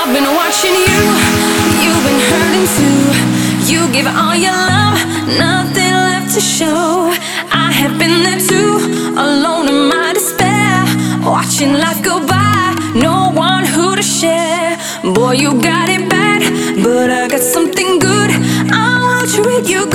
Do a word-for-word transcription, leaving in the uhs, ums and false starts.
I've been watching you, you've been hurting too. You give all your love, nothing left to show. I have been there too, alone in my despair, watching life go by, no one who to share. Boy, you got it bad, but I got something good. I will treat you